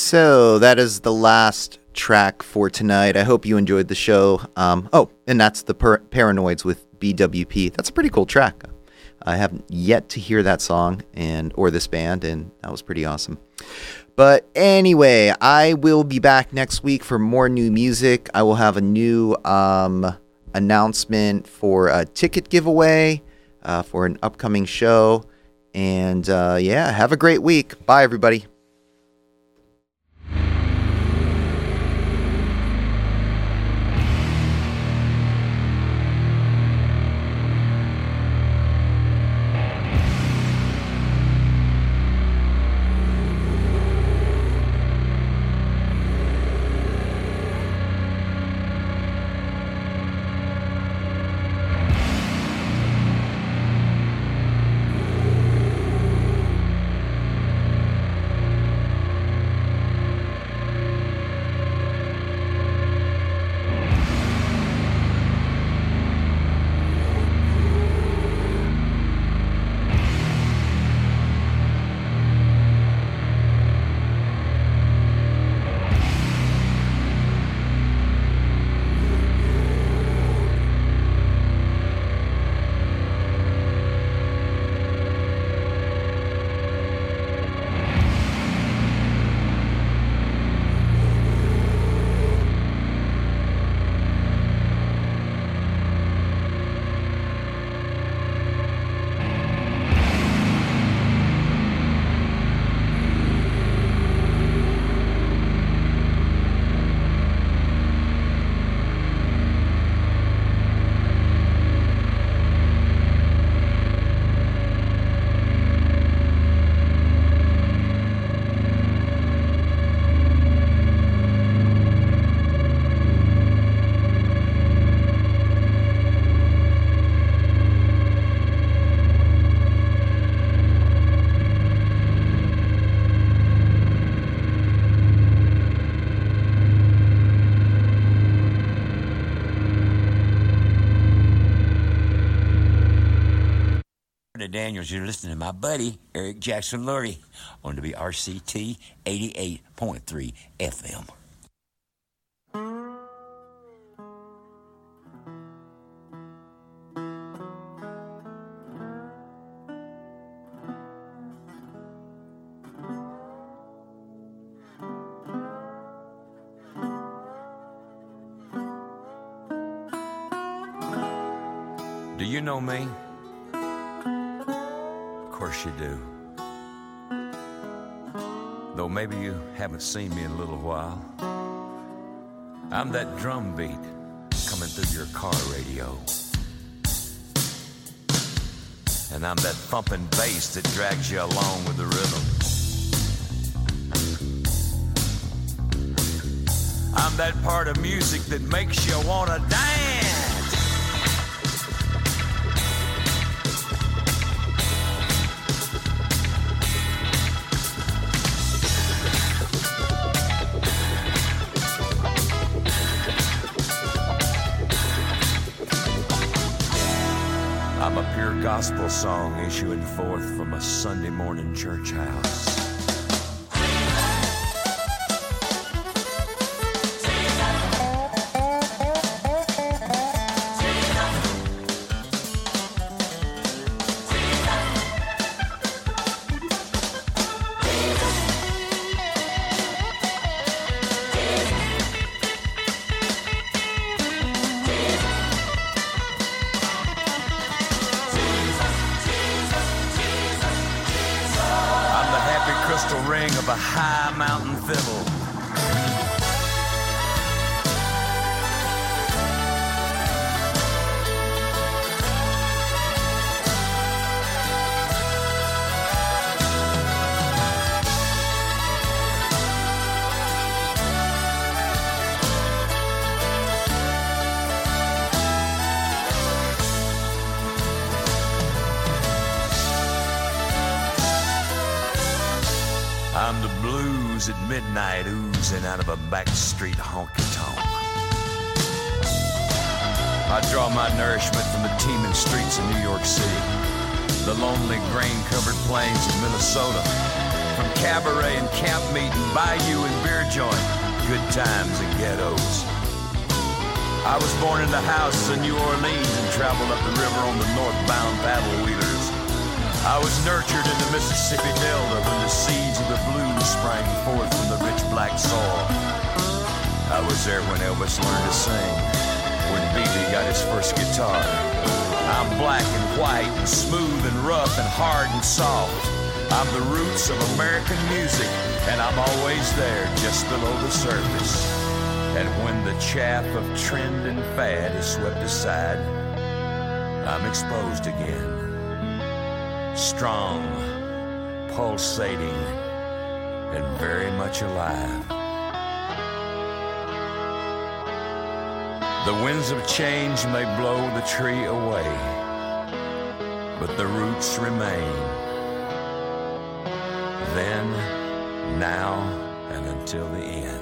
So that is the last track for tonight. I hope you enjoyed the show. And that's the Paranoids with BWP. That's a pretty cool track. I haven't yet to hear that song or this band, and that was pretty awesome. But anyway, I will be back next week for more new music. I will have a new announcement for a ticket giveaway for an upcoming show. And have a great week. Bye, everybody. Daniels, you're listening to my buddy Eric Jackson Lurie on WRCT 88.3 FM. Do you know me? Of course you do. Though maybe you haven't seen me in a little while. I'm that drum beat coming through your car radio. And I'm that thumping bass that drags you along with the rhythm. I'm that part of music that makes you wanna dance. I'm a pure gospel song issuing forth from a Sunday morning church house. Of a high mountain fiddle. I'm the blues at midnight oozing out of a backstreet honky-tonk. I draw my nourishment from the teeming streets of New York City, the lonely grain-covered plains of Minnesota, from cabaret and camp meeting, bayou and beer joint, good times and ghettos. I was born in the houses of New Orleans and traveled up the river on the northbound paddle wheelers. I was nurtured in the Mississippi Delta when the seeds of the blues sprang forth from the rich black soil. I was there when Elvis learned to sing, when B.B. got his first guitar. I'm black and white and smooth and rough and hard and soft. I'm the roots of American music, and I'm always there just below the surface. And when the chaff of trend and fad is swept aside, I'm exposed again. Strong, pulsating, and very much alive. The winds of change may blow the tree away, but the roots remain. Then, now, and until the end.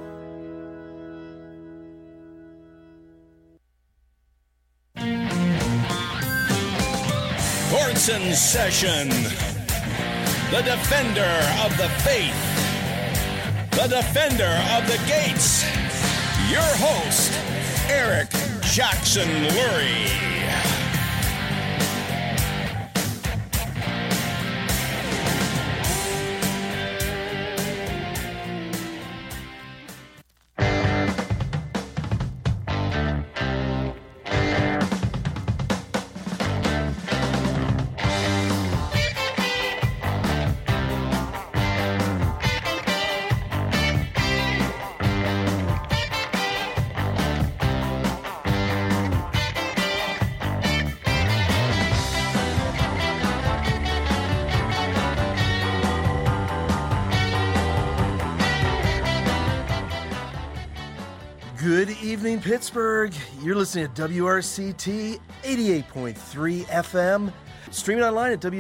Courts in Session, the defender of the faith, the defender of the gates, your host, Eric Jackson Lurie. Good evening, Pittsburgh. You're listening to WRCT 88.3 FM, streaming online at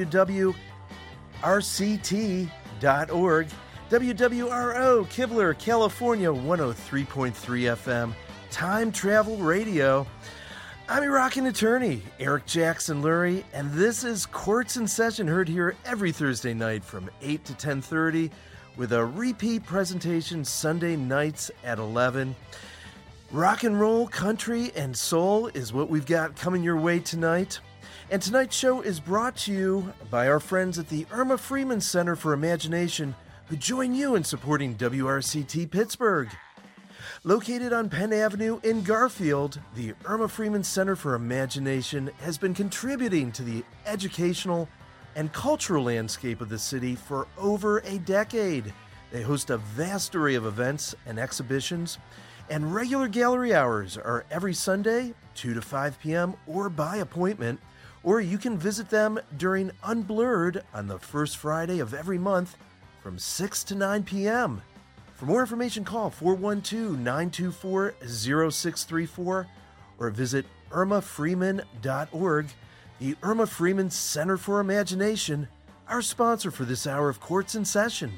www.rct.org, WWRO, Kibler, California, 103.3 FM, Time Travel Radio. I'm your rockin' attorney, Eric Jackson Lurie, and this is Courts in Session, heard here every Thursday night from 8 to 10:30, with a repeat presentation Sunday nights at 11. Rock and roll, country, and soul is what we've got coming your way tonight. And tonight's show is brought to you by our friends at the Irma Freeman Center for Imagination, who join you in supporting WRCT Pittsburgh. Located on Penn Avenue in Garfield, the Irma Freeman Center for Imagination has been contributing to the educational and cultural landscape of the city for over a decade. They host a vast array of events and exhibitions, and regular gallery hours are every Sunday, 2 to 5 p.m., or by appointment, or you can visit them during Unblurred on the first Friday of every month from 6 to 9 p.m. For more information, call 412-924-0634 or visit irmafreeman.org. The Irma Freeman Center for Imagination, our sponsor for this hour of Courts in Session.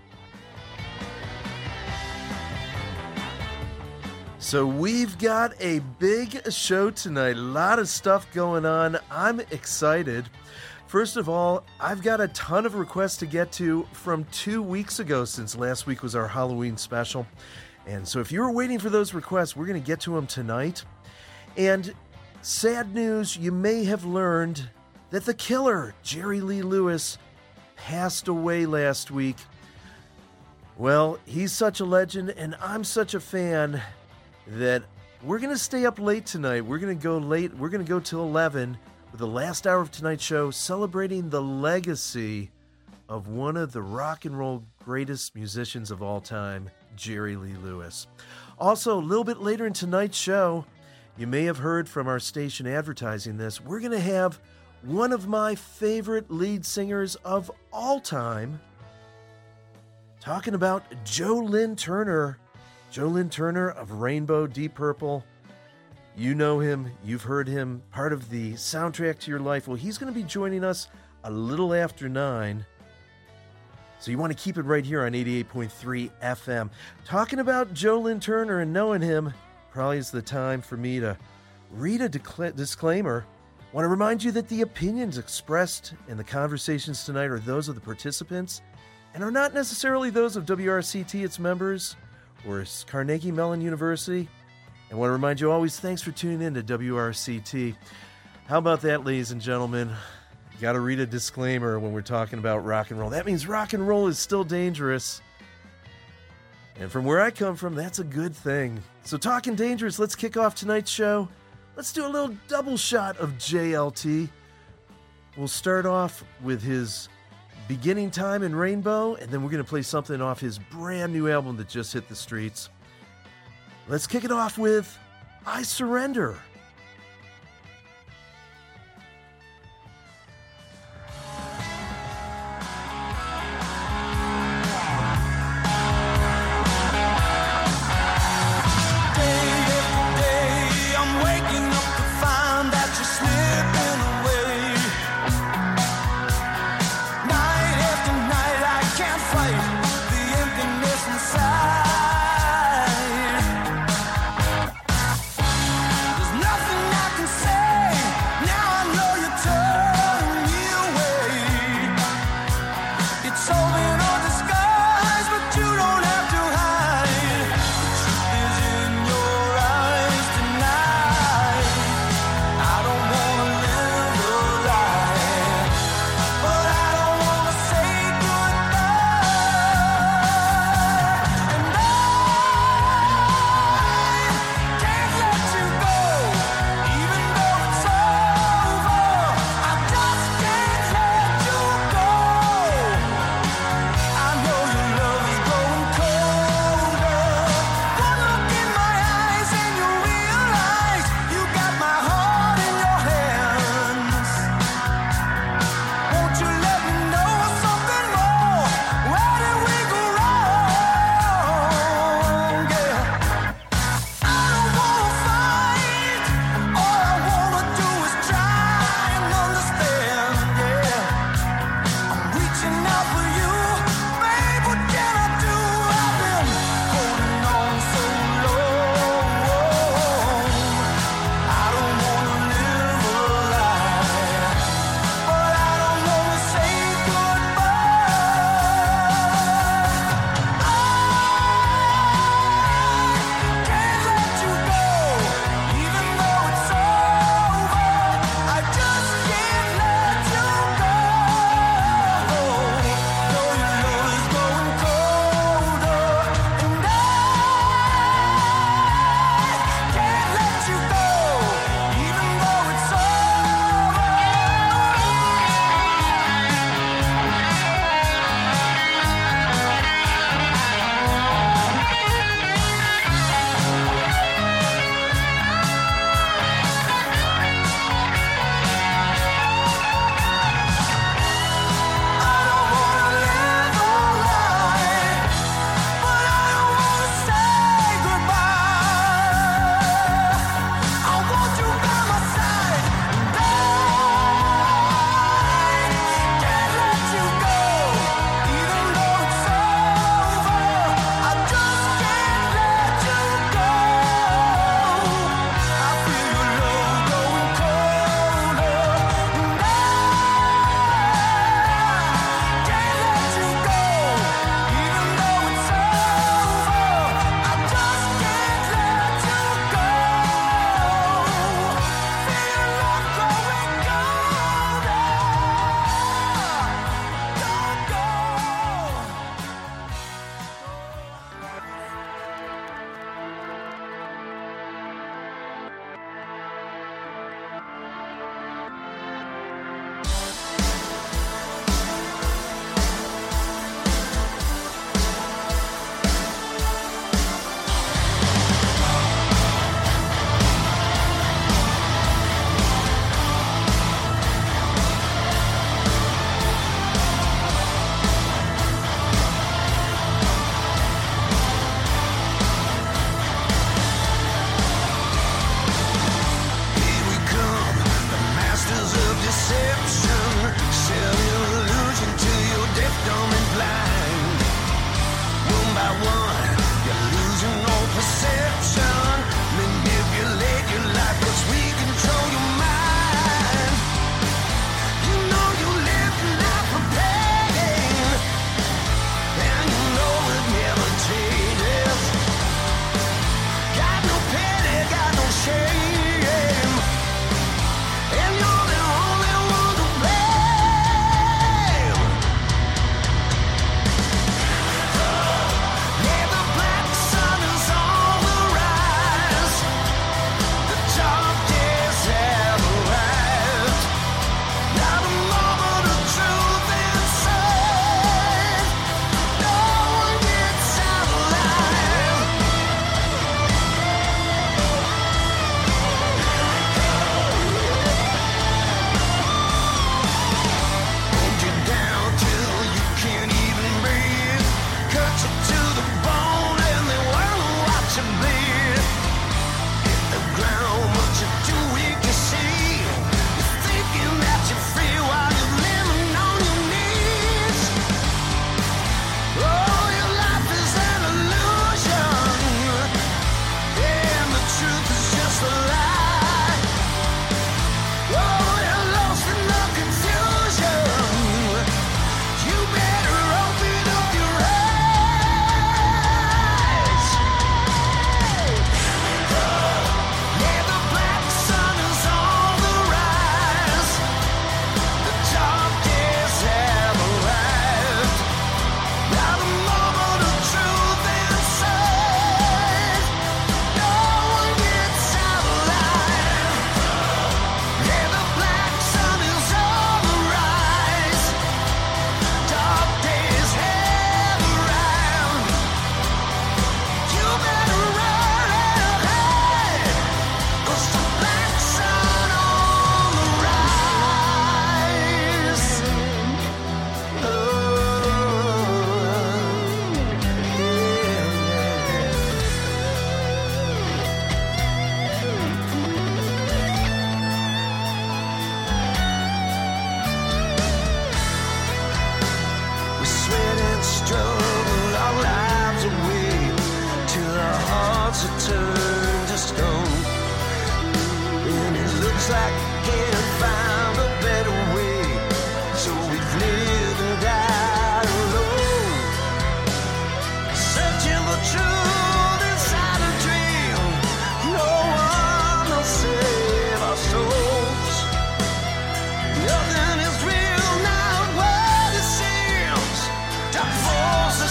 So we've got a big show tonight, a lot of stuff going on. I'm excited. First of all, I've got a ton of requests to get to from 2 weeks ago, since last week was our Halloween special. And so if you were waiting for those requests, we're going to get to them tonight. And sad news, you may have learned that the killer, Jerry Lee Lewis, passed away last week. Well, he's such a legend, and I'm such a fan that we're going to stay up late tonight. We're going to go late. We're going to go till 11 with the last hour of tonight's show, celebrating the legacy of one of the rock and roll greatest musicians of all time, Jerry Lee Lewis. Also, a little bit later in tonight's show, you may have heard from our station advertising this, we're going to have one of my favorite lead singers of all time, talking about Joe Lynn Turner. Joe Lynn Turner of Rainbow, Deep Purple. You know him. You've heard him. Part of the soundtrack to your life. Well, he's going to be joining us a little after 9. So you want to keep it right here on 88.3 FM. Talking about Joe Lynn Turner and knowing him, probably is the time for me to read a disclaimer. I want to remind you that the opinions expressed in the conversations tonight are those of the participants and are not necessarily those of WRCT, its members, or Carnegie Mellon University. I want to remind you always, thanks for tuning in to WRCT. How about that, ladies and gentlemen? You got to read a disclaimer when we're talking about rock and roll. That means rock and roll is still dangerous. And from where I come from, that's a good thing. So talking dangerous, let's kick off tonight's show. Let's do a little double shot of JLT. We'll start off with his beginning time in Rainbow, and then we're going to play something off his brand new album that just hit the streets. Let's kick it off with I Surrender.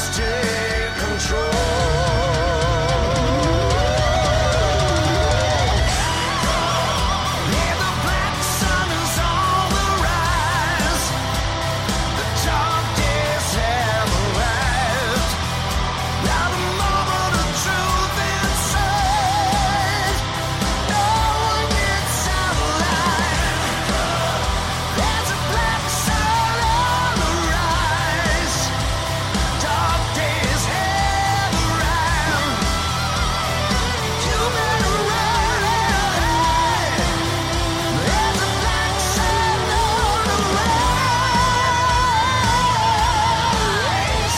take control. Yeah, the black sun is on the rise. The dark days have arrived. Now the moment of truth inside. No one gets out alive. There's a black sun on the rise. Dark days have arrived. You better run. There's a black sun on the rise.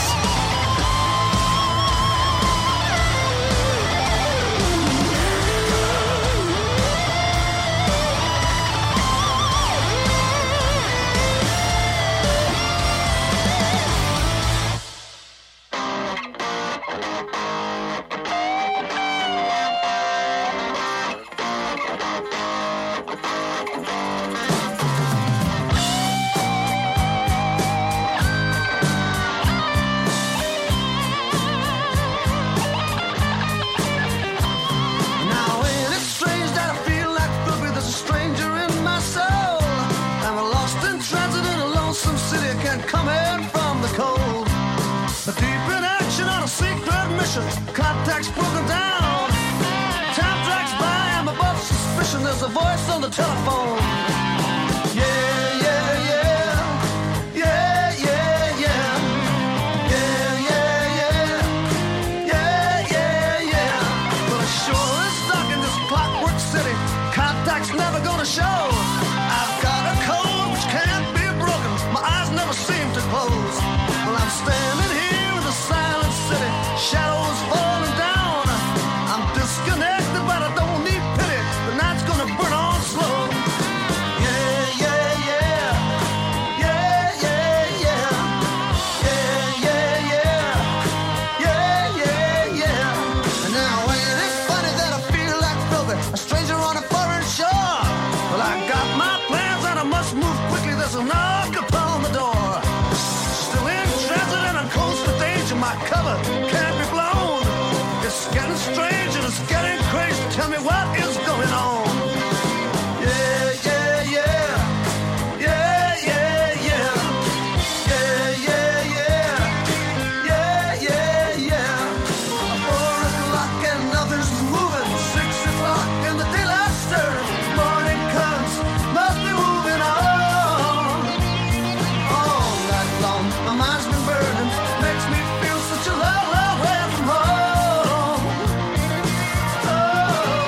Now ain't it strange that I feel like Philby? There's a stranger in my soul. I'm lost in transit in a lonesome city, I can't come in from the cold. Deep in action on a secret mission, contact's broken down. Time drags by, I'm above suspicion. There's a voice on the telephone. Yeah, yeah, yeah. Yeah, yeah, yeah. Yeah, yeah, yeah. Yeah, yeah, yeah. But it sure is dark in this clockwork city. Contact's never gonna show. I've got a code which can't be broken. My eyes never seem to close. Well, I'm standing here in the silent city. Shadows falling down. I'm disconnected, but I don't need pity. The night's gonna burn on slow. Yeah, yeah, yeah. Yeah, yeah, yeah. Yeah, yeah, yeah. Yeah, yeah, yeah. And now ain't it funny that I feel like Philby, a stranger on a foreign shore? Well, I got my plans and I must move quickly. There's a knock upon the door. Still in transit and I'm close to danger. My cover can't be blown. It's getting strange and it's getting crazy. Tell me what is going on. Yeah, yeah, yeah. Yeah, yeah, yeah. Yeah, yeah, yeah. Yeah, yeah, yeah. 4 o'clock and nothing's moving. 6 o'clock and the daylight stirs. Morning comes, must be moving on. All night long, my mind's been burning. Makes me feel such a long, long way from home. Oh.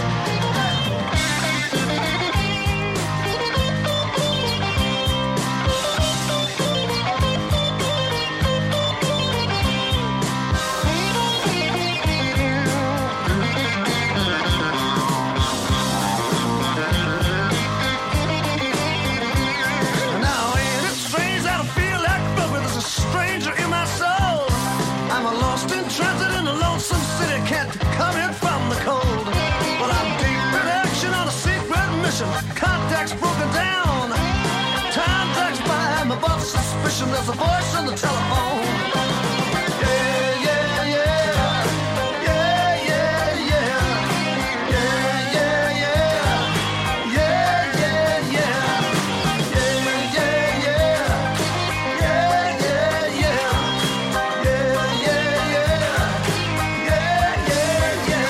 Now ain't it strange that I feel like Philby? There's a stranger in my soul. I'm a lost in transit in a lonesome city. Can't come in from the cold. But I'm deep in action on a secret mission. Contact's broken down. Time drags by, I'm above suspicion. There's a voice on the telephone. Yeah, yeah, yeah. Yeah, yeah, yeah. Yeah, yeah, yeah. Yeah, yeah, yeah. Yeah, yeah, yeah. Yeah, yeah, yeah. Yeah, yeah, yeah. Yeah, yeah,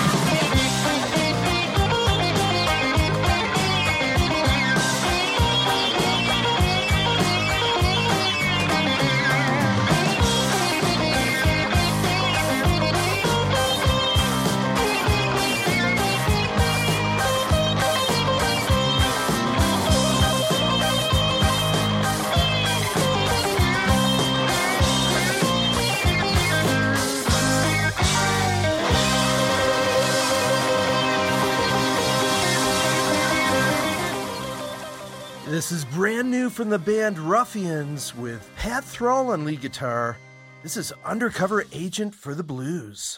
This is brand new from the band Ruffians with Pat Thrall on lead guitar. This is Undercover Agent for the Blues.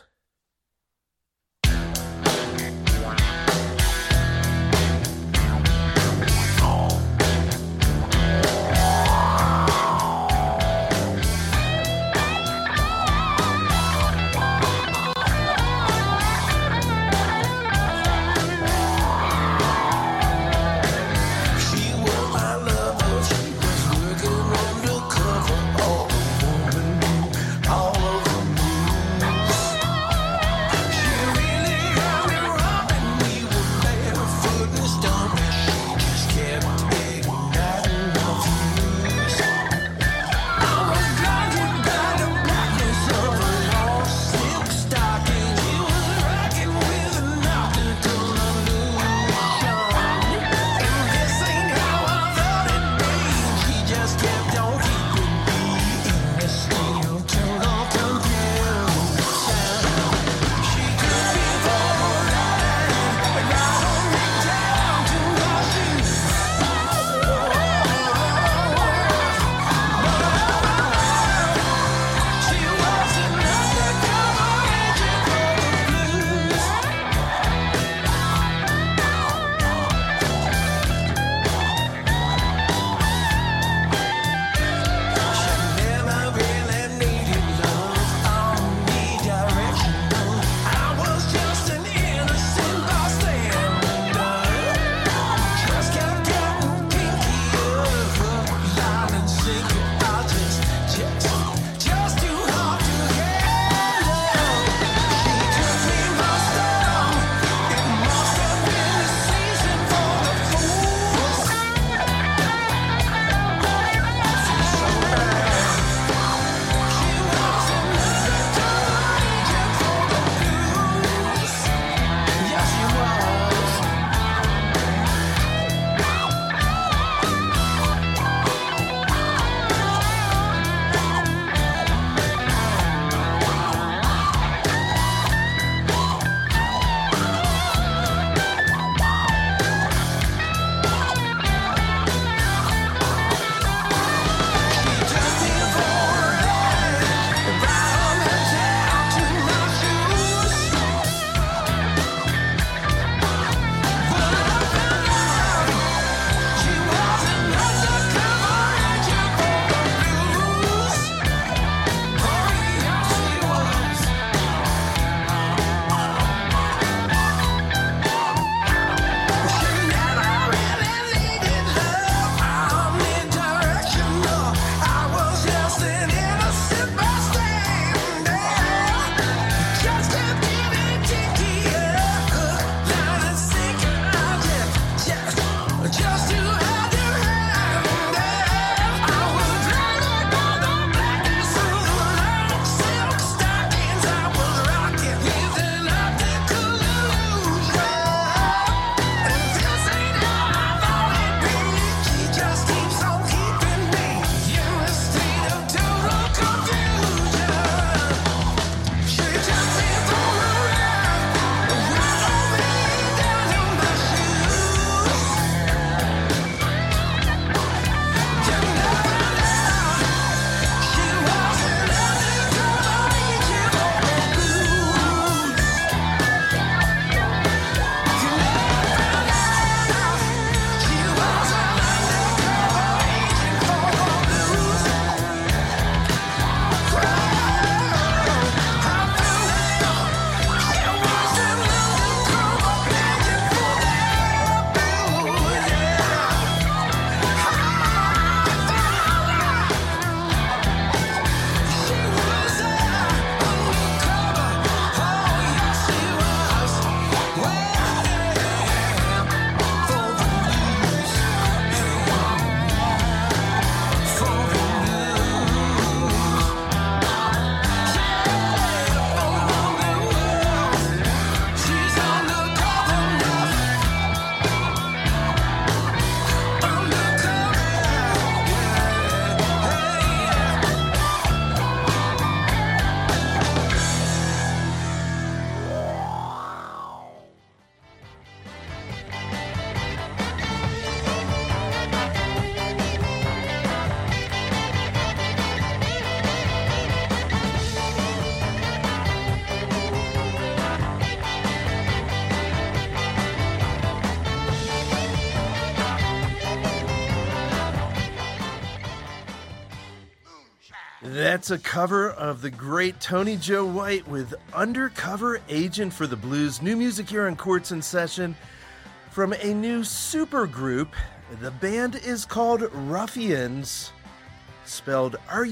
That's a cover of the great Tony Joe White with Undercover Agent for the Blues. New music here on Quartz in Session from a new super group. The band is called Ruffians, spelled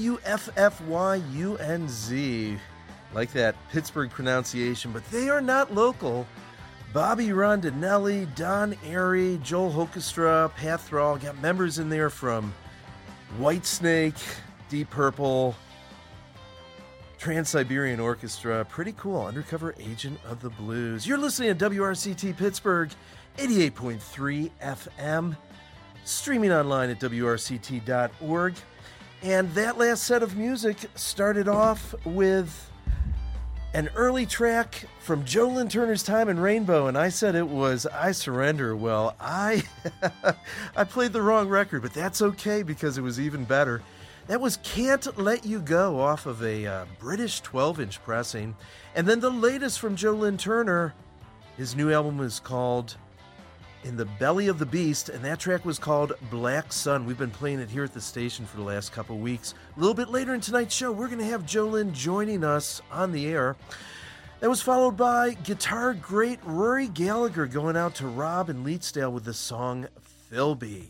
Ruffyunz. Like that Pittsburgh pronunciation, but they are not local. Bobby Rondinelli, Don Airy, Joel Hoekstra, Pat Thrall, got members in there from Whitesnake, Deep Purple, Trans-Siberian Orchestra. Pretty cool. Undercover Agent of the Blues. You're listening to WRCT Pittsburgh, 88.3 FM, streaming online at WRCT.org. And that last set of music started off with an early track from Joe Lynn Turner's time in Rainbow, and I said it was I Surrender. Well, I played the wrong record, but that's okay because it was even better. That was Can't Let You Go off of a British 12-inch pressing. And then the latest from Joe Lynn Turner, his new album is called In the Belly of the Beast, and that track was called Black Sun. We've been playing it here at the station for the last couple weeks. A little bit later in tonight's show, we're going to have Joe Lynn joining us on the air. That was followed by guitar great Rory Gallagher going out to Rob and Leetsdale with the song Philby.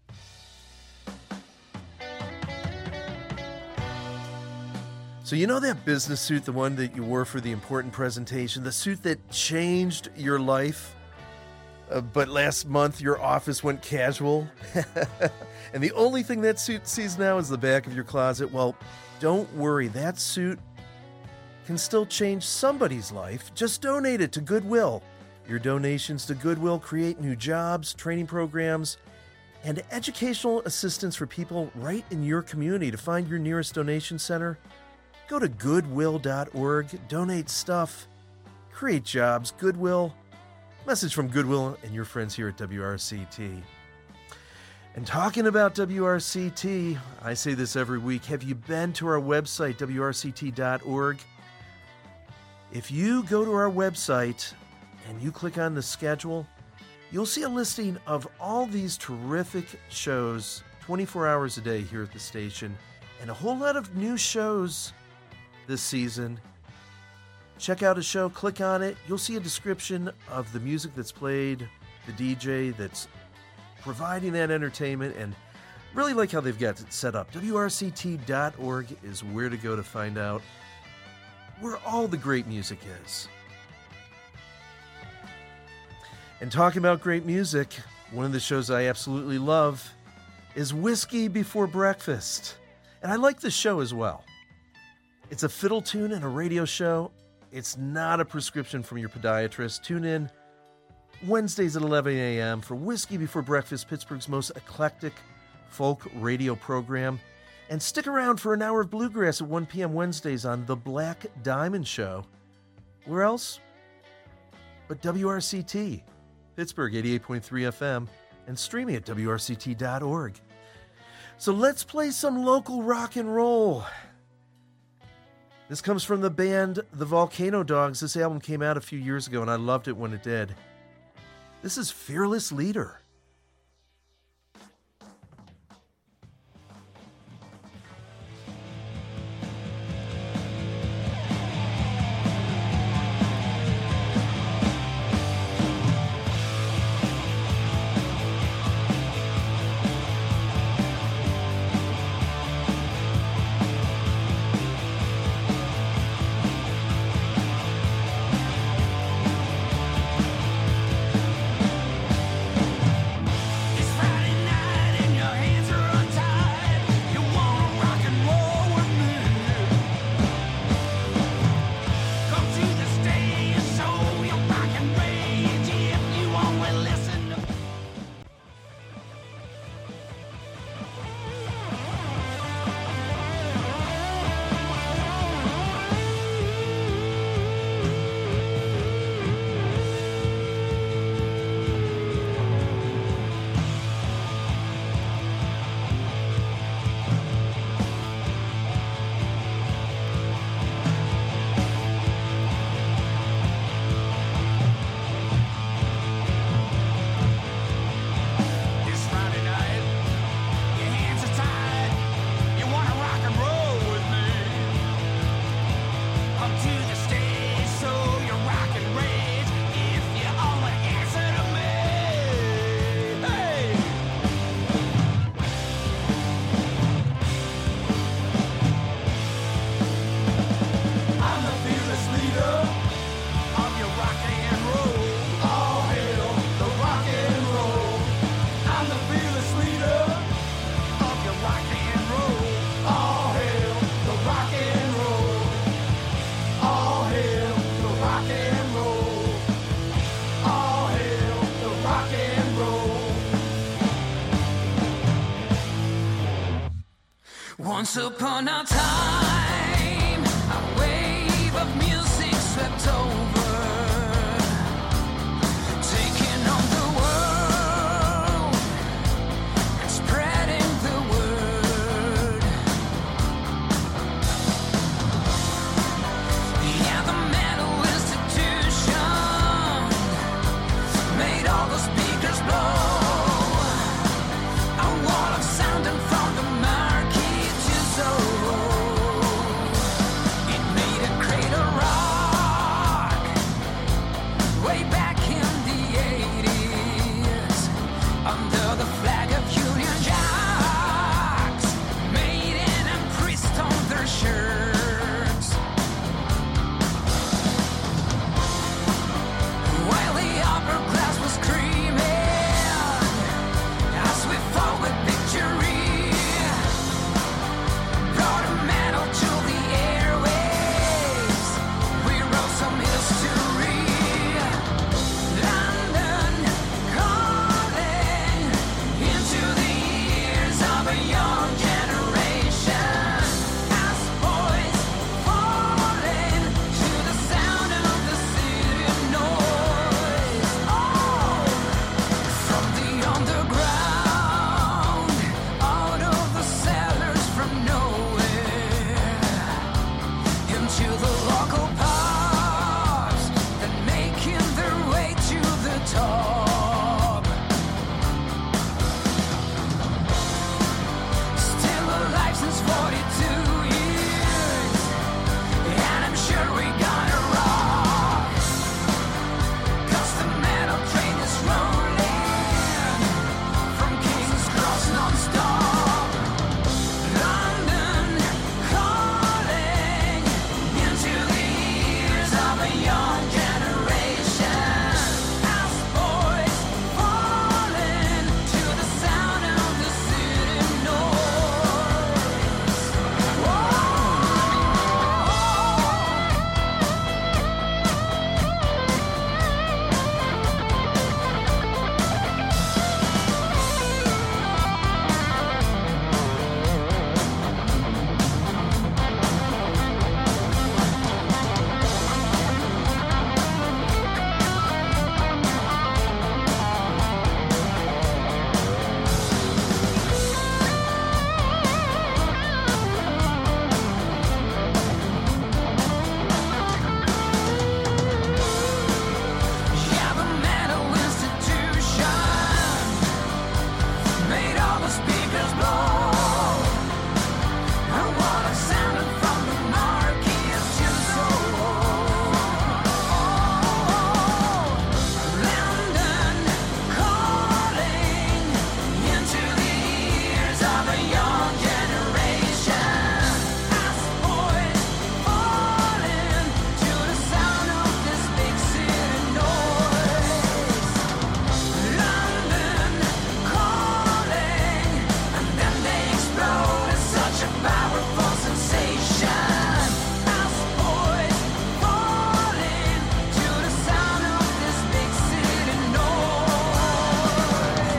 So you know that business suit, the one that you wore for the important presentation, the suit that changed your life? But last month, your office went casual, and the only thing that suit sees now is the back of your closet. Well, don't worry. That suit can still change somebody's life. Just donate it to Goodwill. Your donations to Goodwill create new jobs, training programs, and educational assistance for people right in your community. To find your nearest donation center, go to goodwill.org, donate stuff, create jobs. Goodwill. Message from Goodwill and your friends here at WRCT. And talking about WRCT, I say this every week, have you been to our website, WRCT.org? If you go to our website and you click on the schedule, you'll see a listing of all these terrific shows 24 hours a day here at the station, and a whole lot of new shows this season. Check out a show, click on it. You'll see a description of the music that's played, the DJ that's providing that entertainment, and really like how they've got it set up. WRCT.org is where to go to find out where all the great music is. And talking about great music, one of the shows I absolutely love is Whiskey Before Breakfast. And I like this show as well. It's a fiddle tune and a radio show. It's not a prescription from your podiatrist. Tune in Wednesdays at 11 a.m. for Whiskey Before Breakfast, Pittsburgh's most eclectic folk radio program. And stick around for an hour of bluegrass at 1 p.m. Wednesdays on The Black Diamond Show. Where else but WRCT, Pittsburgh 88.3 FM, and streaming at WRCT.org. So let's play some local rock and roll. This comes from the band The Volcano Dogs. This album came out a few years ago, and I loved it when it did. This is Fearless Leader. Once upon a time, a wave of music swept over, taking on the world and spreading the word. Yeah, the mental institution made all the speakers blow. A wall of sound and from the marquee to Soho. It made a crater rock way back in the 80s under the flag of Union Jacks, maiden and priest on their shirts, while the upper class was screaming as we fought with victory, brought a medal to the airwaves. We wrote some history. London calling into the ears of a young generation, as boys falling to the sound of the city noise. Oh, from the underground, out of the cellars from nowhere, into the local pubs that making their way to the top. Still alive since 42 years, and I'm sure we gonna rock, 'cause the metal train is rolling from King's Cross non-stop. London calling into the ears of a young generation, as boys falling to the sound of the city noise. Whoa. Yeah, the mental institution made all the speakers blow. A wall of sound from the marquees to Soho. London calling into the ears of a young generation, as boys falling to the sound of this big city noise. London calling, and then they explode. It's such a powerful sensation, as boys falling to the sound of this big city noise.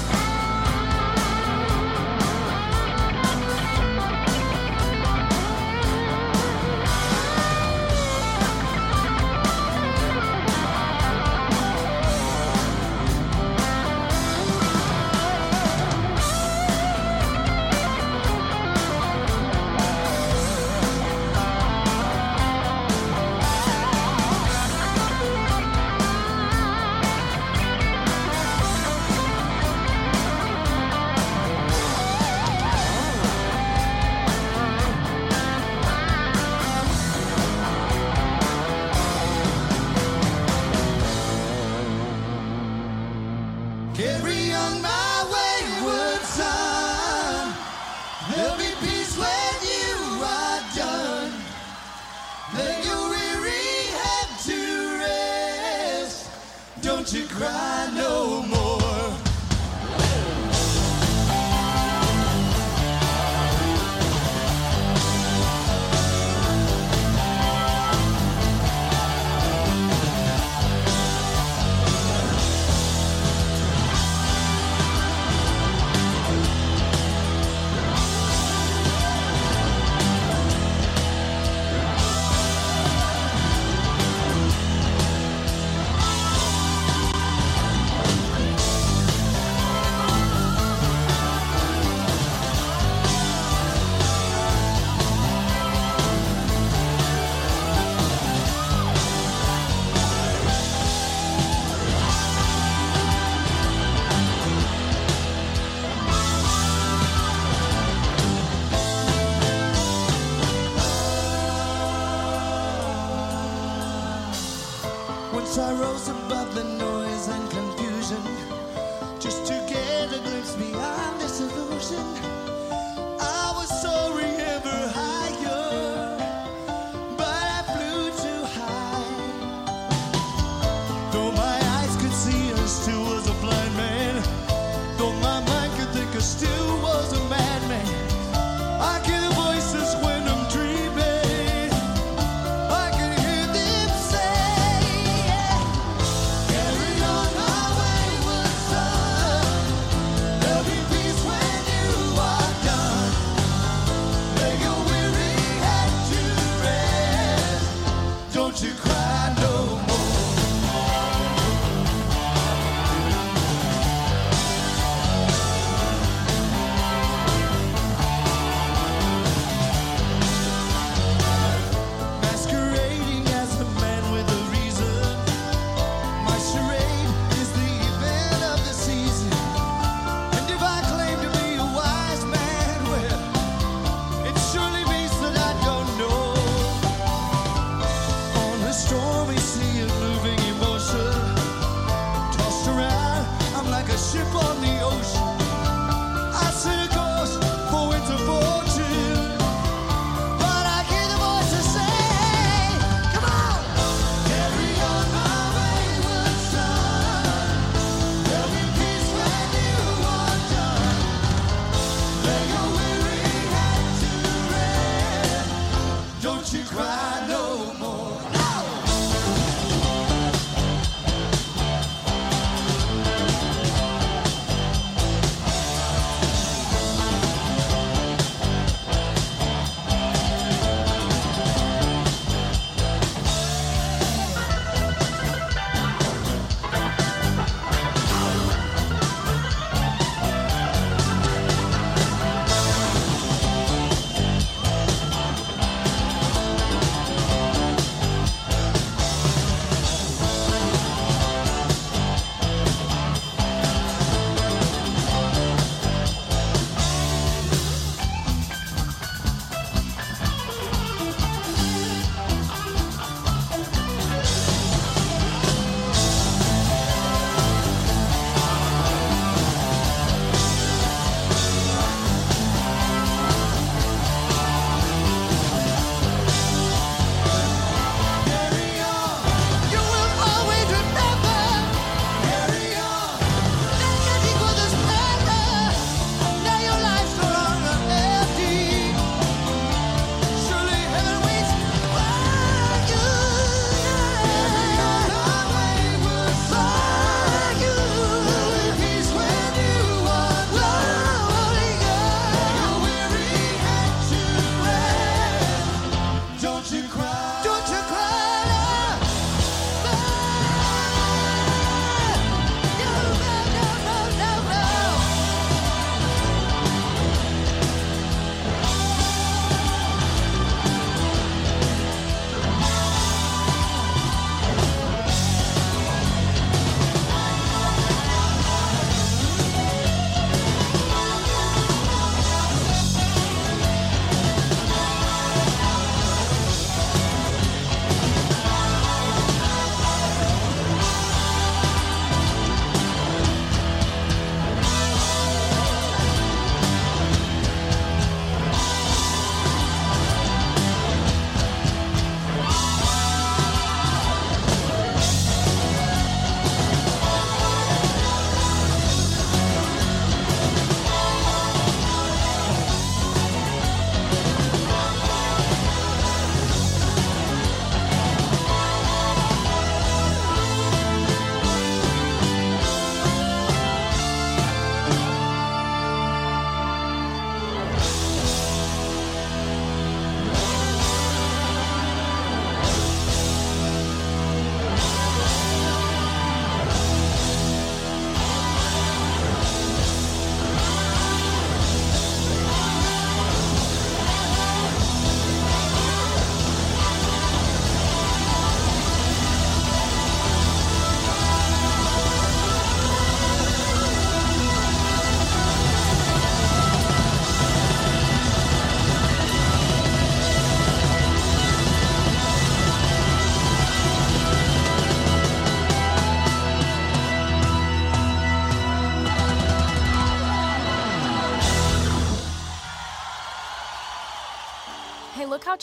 Carry on my wayward son. There'll be peace when you are done. Lay your weary head to rest. Don't you cry no more. Once I rose above the noise and confusion, just to get a glimpse beyond this illusion. I was soaring ever higher, but I flew too high. Though my eyes could see, I still was a blind man. Though my mind could think, I still was a madman. I hear the voices when I'm dreaming. I can hear them say, carry on my wayward son. There'll be peace when you are done. Lay your weary head to rest. Don't you cry no more. Masquerading as a man with a reason. My charade is the event of the season. And if I claim to be a wise man, well, it surely means that I don't know. On the stormy sea of moving emotion, tossed around, I'm like a ship on the ocean. I set a course for winter fortune. But I hear the voices say, come on, carry on my wayward son. There'll be peace when you are done. Lay your weary head to rest. Don't you cry no more. No!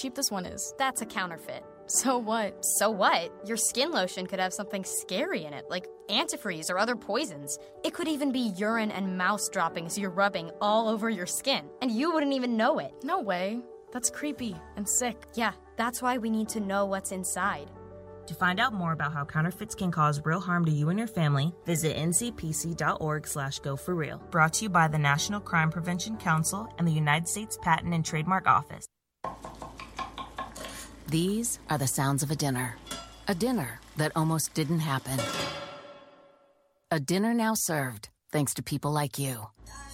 cheap this one is. That's a counterfeit. So what? So what? Your skin lotion could have something scary in it, like antifreeze or other poisons. It could even be urine and mouse droppings you're rubbing all over your skin, and you wouldn't even know it. No way. That's creepy and sick. Yeah, that's why we need to know what's inside. To find out more about how counterfeits can cause real harm to you and your family, visit ncpc.org/go4real. Brought to you by the National Crime Prevention Council and the United States Patent and Trademark Office. These are the sounds of a dinner that almost didn't happen. A dinner now served thanks to people like you.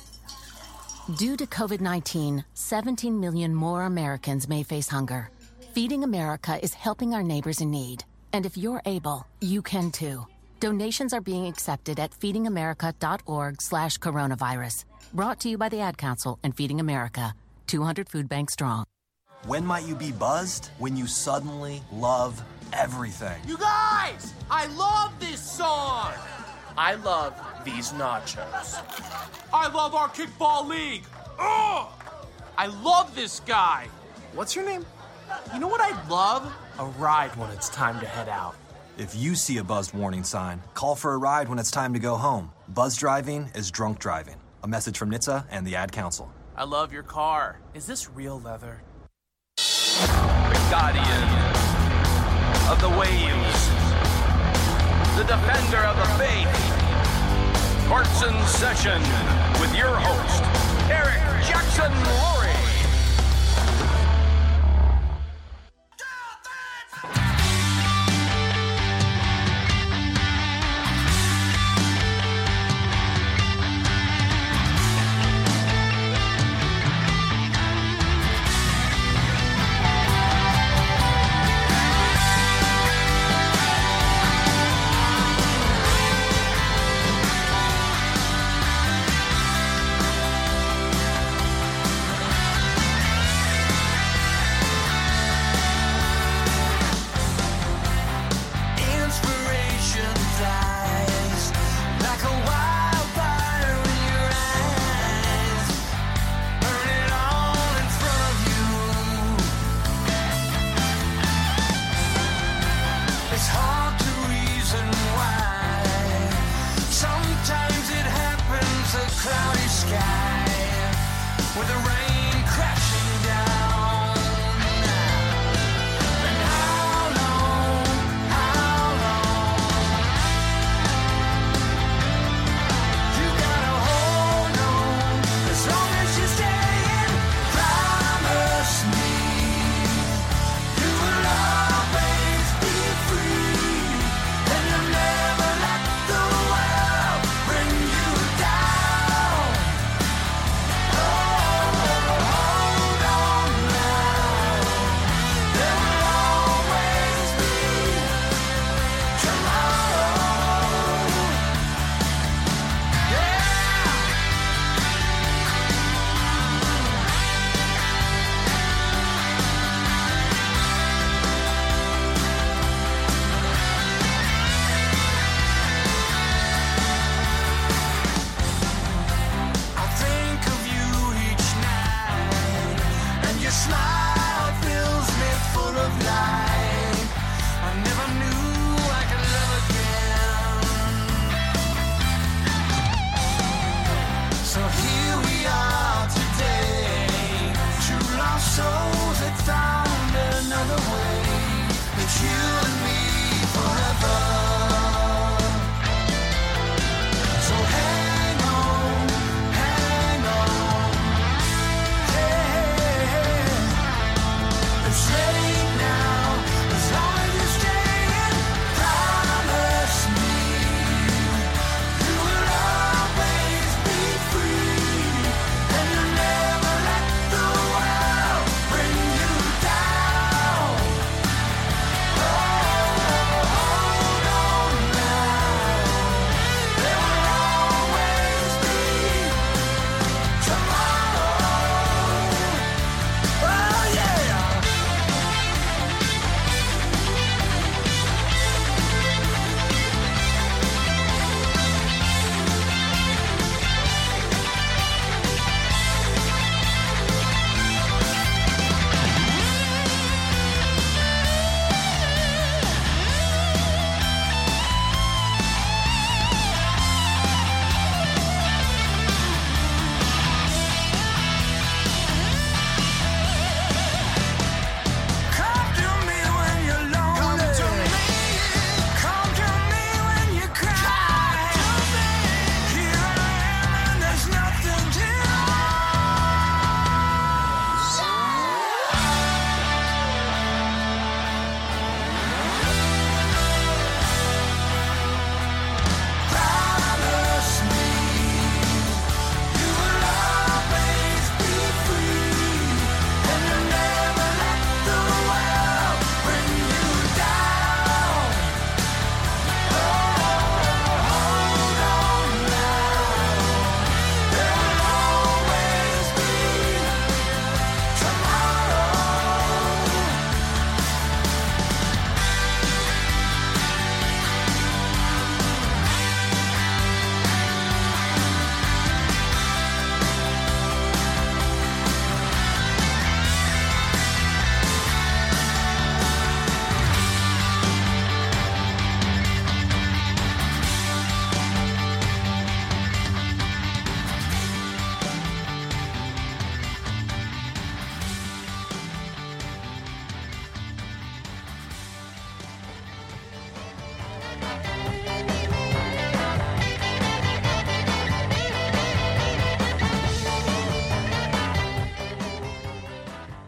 Due to COVID-19, 17 million more Americans may face hunger. Feeding America is helping our neighbors in need. And if you're able, you can too. Donations are being accepted at feedingamerica.org/coronavirus. Brought to you by the Ad Council and Feeding America, 200 food banks strong. When might you be buzzed? When you suddenly love everything. You guys, I love this song. I love these nachos. I love our kickball league. Ugh! I love this guy. What's your name? You know what I'd love? A ride when it's time to head out. If you see a buzzed warning sign, call for a ride when it's time to go home. Buzz driving is drunk driving. A message from NHTSA and the Ad Council. I love your car. Is this real leather? The guardian of the waves. The defender of the faith. Sports in Session with your host, Eric Jackson Laurie. Oh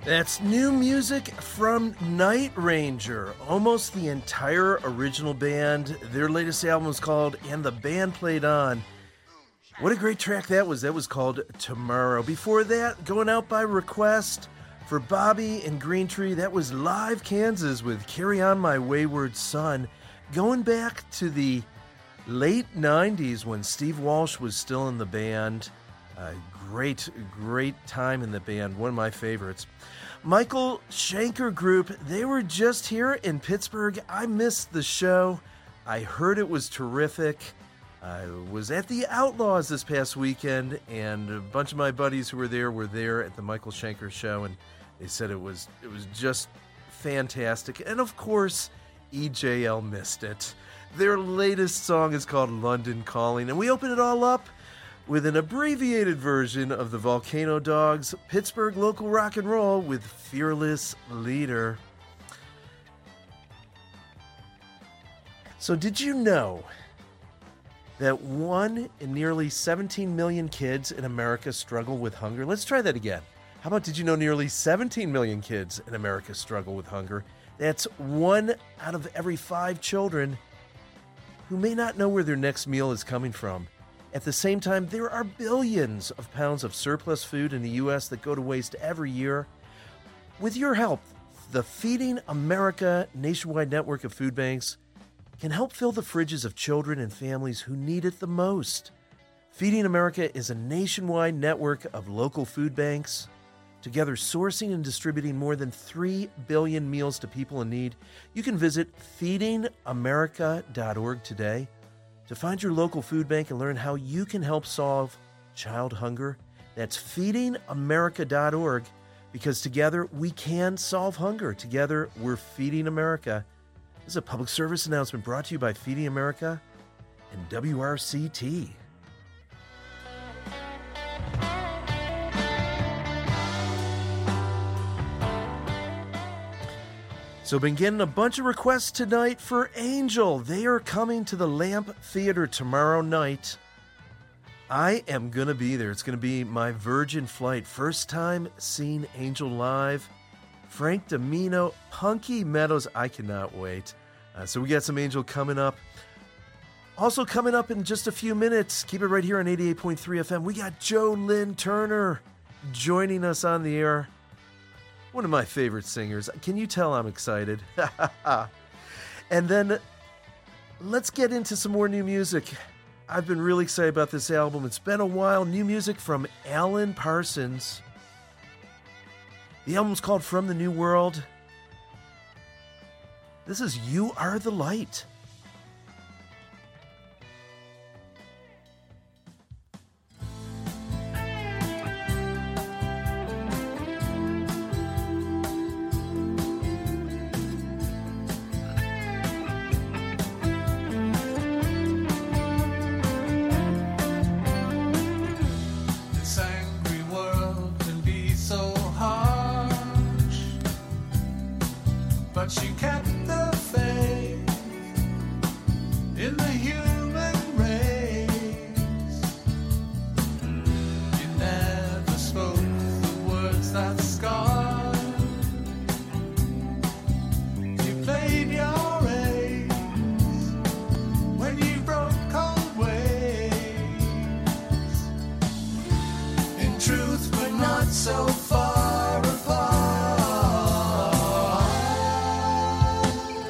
That's new music from Night Ranger, almost the entire original band. Their latest album was called And the Band Played On. What a great track that was. That was called Tomorrow. Before that, going out by request for Bobby and Green Tree, that was Live Kansas with Carry On My Wayward Son. Going back to the late 90s when Steve Walsh was still in the band. Great time in the band. One of my favorites. Michael Schenker Group, they were just here in Pittsburgh. I missed the show. I heard it was terrific. I was at the Outlaws this past weekend, and a bunch of my buddies who were there at the Michael Schenker show, and they said it was just fantastic. And of course, EJL missed it. Their latest song is called London Calling, and we open it all up with an abbreviated version of the Volcano Dogs, Pittsburgh local rock and roll with Fearless Leader. So did you know that 1 in nearly 17 million kids in America struggle with hunger? Let's try that again. How about did you know nearly 17 million kids in America struggle with hunger? That's 1 out of every 5 children who may not know where their next meal is coming from. At the same time, there are billions of pounds of surplus food in the U.S. that go to waste every year. With your help, the Feeding America nationwide network of food banks can help fill the fridges of children and families who need it the most. Feeding America is a nationwide network of local food banks, together sourcing and distributing more than 3 billion meals to people in need. You can visit feedingamerica.org today to find your local food bank and learn how you can help solve child hunger. That's feedingamerica.org, because together we can solve hunger. Together we're Feeding America. This is a public service announcement brought to you by Feeding America and WRCT. So been getting a bunch of requests tonight for Angel. They are coming to the Lamp Theater tomorrow night. I am going to be there. It's going to be my Virgin flight. First time seeing Angel live. Frank Domino, Punky Meadows. I cannot wait. So we got some Angel coming up. Also coming up in just a few minutes, keep it right here on 88.3 FM. We got Joe Lynn Turner joining us on the air. One of my favorite singers. Can you tell I'm excited? And then let's get into some more new music. I've been really excited about this album. It's been a while. New music from Alan Parsons. The album's called From the New World. This is You Are the Light. She kept the faith in the human race. You never spoke the words that scarred. You played your ace when you broke cold ways. In truth, we're not so far apart.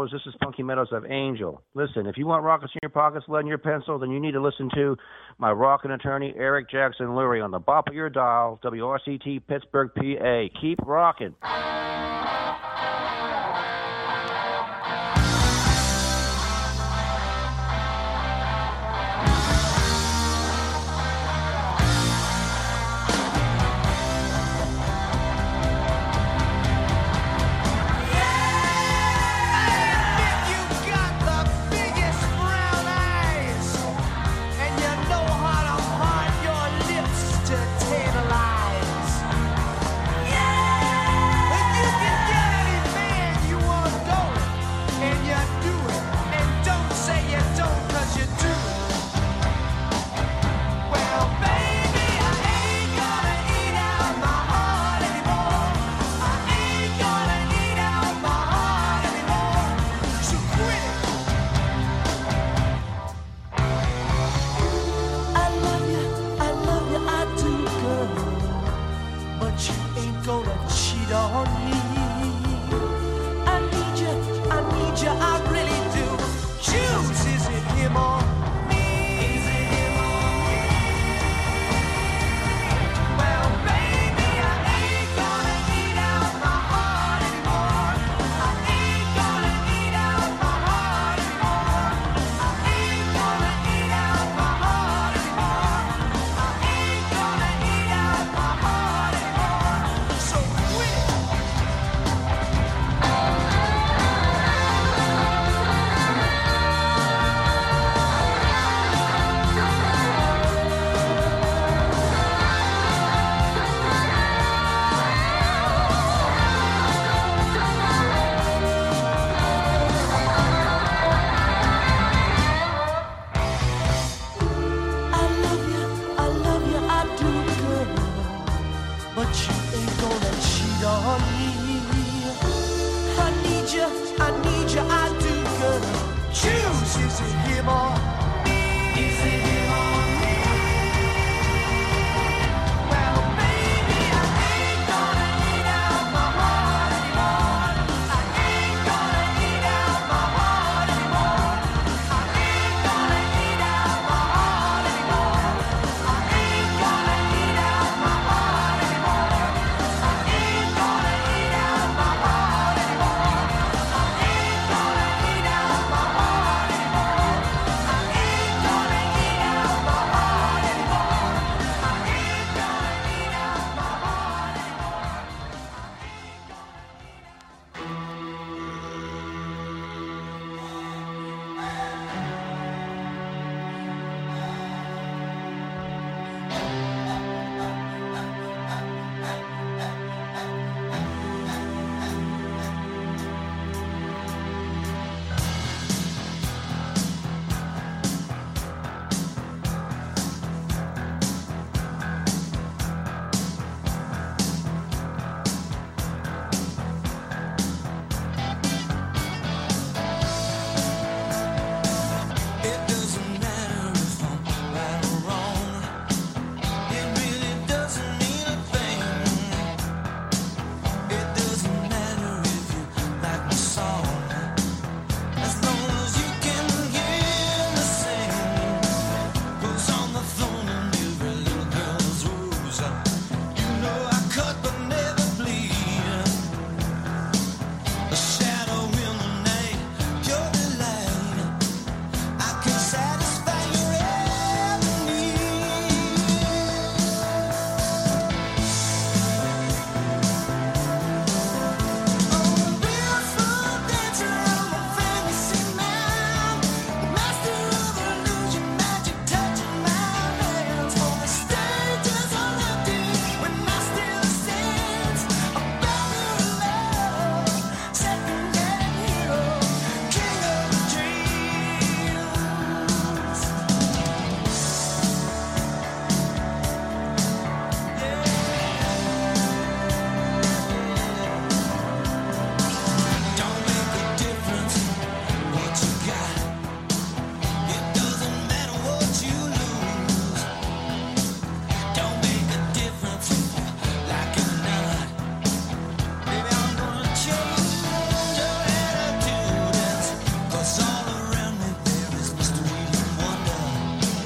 Rockers. This is Funky Meadows of Angel. Listen, if you want rockets in your pockets, lead in your pencil, then you need to listen to my rockin' attorney, Eric Jackson Lurie, on the bop of your dial, WRCT, Pittsburgh, PA. Keep rocking. You